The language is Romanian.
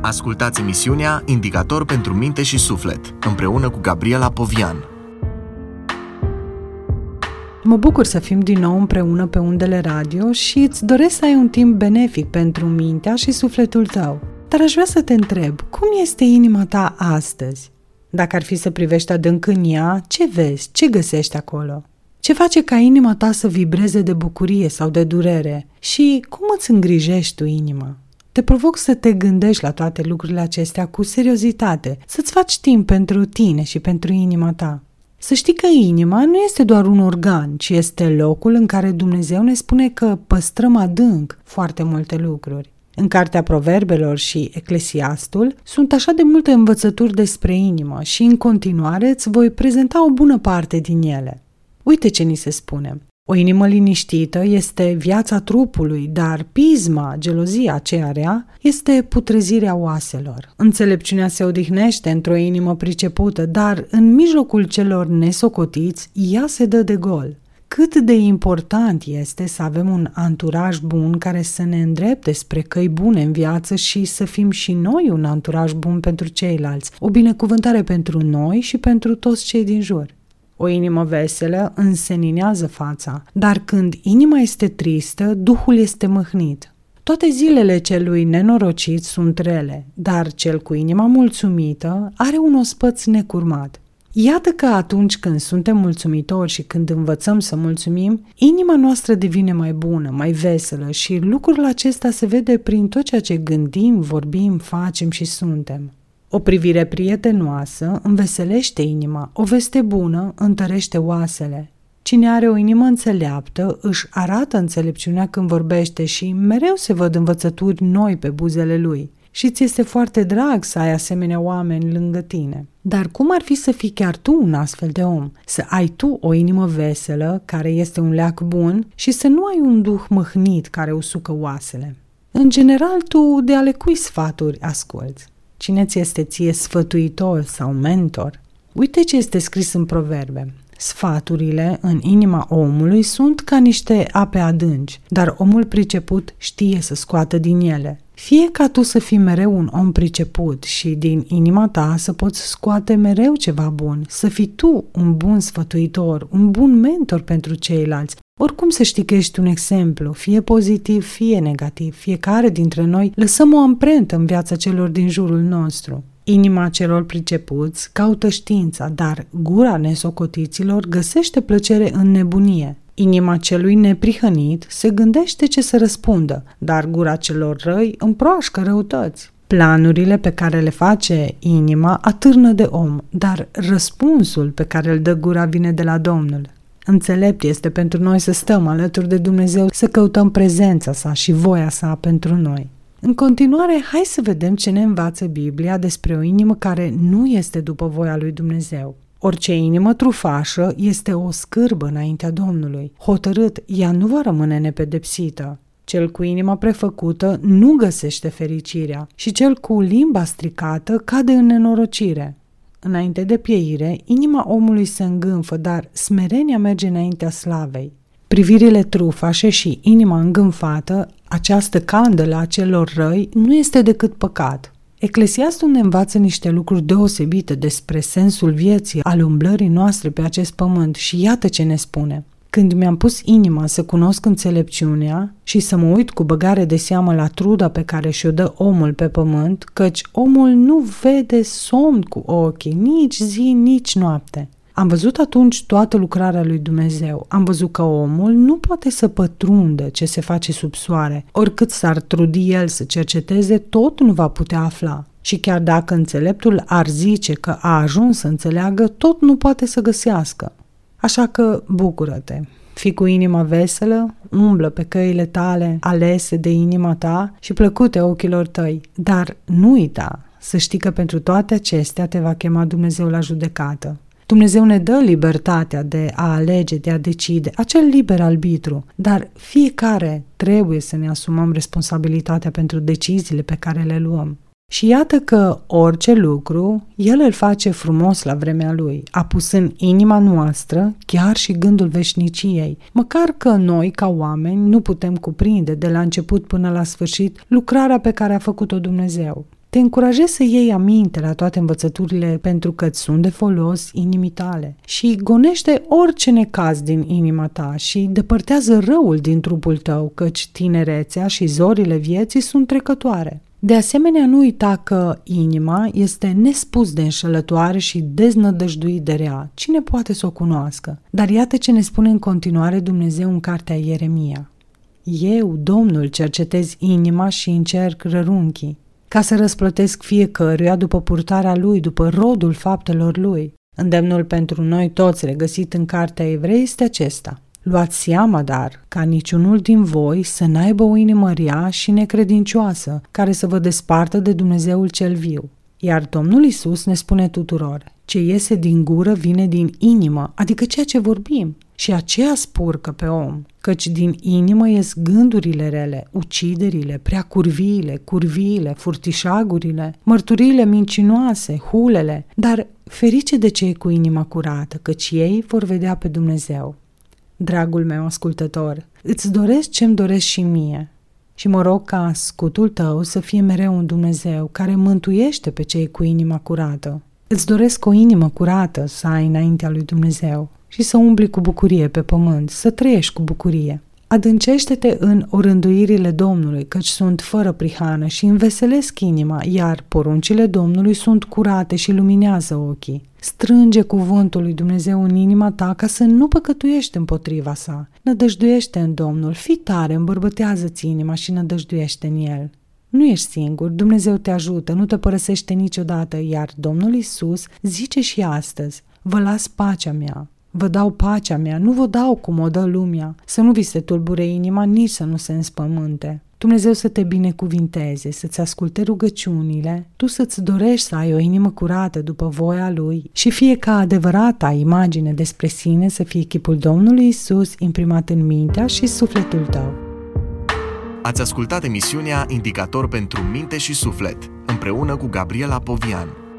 Ascultați emisiunea Indicator pentru minte și suflet, împreună cu Gabriela Povian. Mă bucur să fim din nou împreună pe undele radio și îți doresc să ai un timp benefic pentru mintea și sufletul tău. Dar aș vrea să te întreb, cum este inima ta astăzi? Dacă ar fi să privești adânc în ea, ce vezi, ce găsești acolo? Ce face ca inima ta să vibreze de bucurie sau de durere? Și cum îți îngrijești tu inima? Te provoc să te gândești la toate lucrurile acestea cu seriozitate, să-ți faci timp pentru tine și pentru inima ta. Să știi că inima nu este doar un organ, ci este locul în care Dumnezeu ne spune că păstrăm adânc foarte multe lucruri. În Cartea Proverbelor și Eclesiastul sunt așa de multe învățături despre inimă și în continuare îți voi prezenta o bună parte din ele. Uite ce ni se spune. O inimă liniștită este viața trupului, dar pisma, gelozia aceea rea, este putrezirea oaselor. Înțelepciunea se odihnește într-o inimă pricepută, dar în mijlocul celor nesocotiți, ea se dă de gol. Cât de important este să avem un anturaj bun care să ne îndrepte spre căi bune în viață și să fim și noi un anturaj bun pentru ceilalți, o binecuvântare pentru noi și pentru toți cei din jur. O inimă veselă înseninează fața, dar când inima este tristă, duhul este mâhnit. Toate zilele celui nenorocit sunt rele, dar cel cu inima mulțumită are un ospăț necurmat. Iată că atunci când suntem mulțumitori și când învățăm să mulțumim, inima noastră devine mai bună, mai veselă și lucrul acesta se vede prin tot ceea ce gândim, vorbim, facem și suntem. O privire prietenoasă înveselește inima, o veste bună întărește oasele. Cine are o inimă înțeleaptă își arată înțelepciunea când vorbește și mereu se văd învățături noi pe buzele lui. Și ți este foarte drag să ai asemenea oameni lângă tine. Dar cum ar fi să fii chiar tu un astfel de om? Să ai tu o inimă veselă, care este un leac bun, și să nu ai un duh mâhnit care usucă oasele. În general, tu de ale cui sfaturi asculți? Cine ți este ție sfătuitor sau mentor? Uite ce este scris în Proverbe. Sfaturile în inima omului sunt ca niște ape adânci, dar omul priceput știe să scoată din ele. Fie ca tu să fii mereu un om priceput și din inima ta să poți scoate mereu ceva bun, să fii tu un bun sfătuitor, un bun mentor pentru ceilalți. Oricum să știi că ești un exemplu, fie pozitiv, fie negativ, fiecare dintre noi lăsăm o amprentă în viața celor din jurul nostru. Inima celor pricepuți caută știința, dar gura nesocotiților găsește plăcere în nebunie. Inima celui neprihănit se gândește ce să răspundă, dar gura celor răi împroașcă răutăți. Planurile pe care le face inima atârnă de om, dar răspunsul pe care îl dă gura vine de la Domnul. Înțelept este pentru noi să stăm alături de Dumnezeu, să căutăm prezența sa și voia sa pentru noi. În continuare, hai să vedem ce ne învață Biblia despre o inimă care nu este după voia lui Dumnezeu. Orice inimă trufașă este o scârbă înaintea Domnului. Hotărât, ea nu va rămâne nepedepsită. Cel cu inima prefăcută nu găsește fericirea și cel cu limba stricată cade în nenorocire. Înainte de pieire, inima omului se îngânfă, dar smerenia merge înaintea slavei. Privirile trufașe și inima îngânfată, această candelă a celor răi, nu este decât păcat. Eclesiastul ne învață niște lucruri deosebite despre sensul vieții, al umblării noastre pe acest pământ și iată ce ne spune. Când mi-am pus inima să cunosc înțelepciunea și să mă uit cu băgare de seamă la truda pe care și-o dă omul pe pământ, căci omul nu vede somn cu ochii, nici zi, nici noapte. Am văzut atunci toată lucrarea lui Dumnezeu. Am văzut că omul nu poate să pătrundă ce se face sub soare. Oricât s-ar trudi el să cerceteze, tot nu va putea afla. Și chiar dacă înțeleptul ar zice că a ajuns să înțeleagă, tot nu poate să găsească. Așa că bucură-te, fii cu inima veselă, umblă pe căile tale alese de inima ta și plăcute ochilor tăi, dar nu uita să știi că pentru toate acestea te va chema Dumnezeu la judecată. Dumnezeu ne dă libertatea de a alege, de a decide, acel liber arbitru, dar fiecare trebuie să ne asumăm responsabilitatea pentru deciziile pe care le luăm. Și iată că orice lucru, El îl face frumos la vremea Lui, a pus în inima noastră chiar și gândul veșniciei, măcar că noi, ca oameni, nu putem cuprinde de la început până la sfârșit lucrarea pe care a făcut-o Dumnezeu. Te încurajez să iei aminte la toate învățăturile pentru că îți sunt de folos inimii tale și gonește orice necaz din inima ta și depărtează răul din trupul tău, căci tinerețea și zorile vieții sunt trecătoare. De asemenea, nu uita că inima este nespus de înșelătoare și deznădăjduit de rea. Cine poate să o cunoască? Dar iată ce ne spune în continuare Dumnezeu în cartea Ieremia. Eu, Domnul, cercetez inima și încerc rărunchii, ca să răsplătesc fiecăruia după purtarea lui, după rodul faptelor lui. Îndemnul pentru noi toți regăsit în cartea Evrei este acesta. Luați seama, dar, ca niciunul din voi să n-aibă o inimă rea și necredincioasă, care să vă despartă de Dumnezeul cel viu. Iar Domnul Iisus ne spune tuturor, ce iese din gură vine din inimă, adică ceea ce vorbim, și aceea spurcă pe om, căci din inimă ies gândurile rele, uciderile, curviile, furtișagurile, mărturiile mincinoase, hulele, dar ferice de cei cu inima curată, căci ei vor vedea pe Dumnezeu. Dragul meu ascultător, îți doresc ce-mi doresc și mie și mă rog ca scutul tău să fie mereu un Dumnezeu care mântuiește pe cei cu inima curată. Îți doresc o inimă curată să ai înaintea lui Dumnezeu și să umbli cu bucurie pe pământ, să trăiești cu bucurie. Adâncește-te în orânduirile Domnului, căci sunt fără prihană și înveselesc inima, iar poruncile Domnului sunt curate și luminează ochii. Strânge cuvântul lui Dumnezeu în inima ta ca să nu păcătuiești împotriva sa. Nădăjduiește în Domnul, fii tare, îmbărbătează-ți inima și nădăjduiește în El. Nu ești singur, Dumnezeu te ajută, nu te părăsește niciodată, iar Domnul Iisus zice și astăzi, vă las pacea mea. Vă dau pacea mea, nu vă dau cum o dă lumea, să nu vi se tulbure inima, nici să nu se înspământe. Dumnezeu să te binecuvinteze, să-ți asculte rugăciunile, tu să-ți dorești să ai o inimă curată după voia Lui și fie ca adevărata imagine despre sine să fie chipul Domnului Iisus imprimat în mintea și sufletul tău. Ați ascultat emisiunea Indicator pentru minte și suflet, împreună cu Gabriela Povian.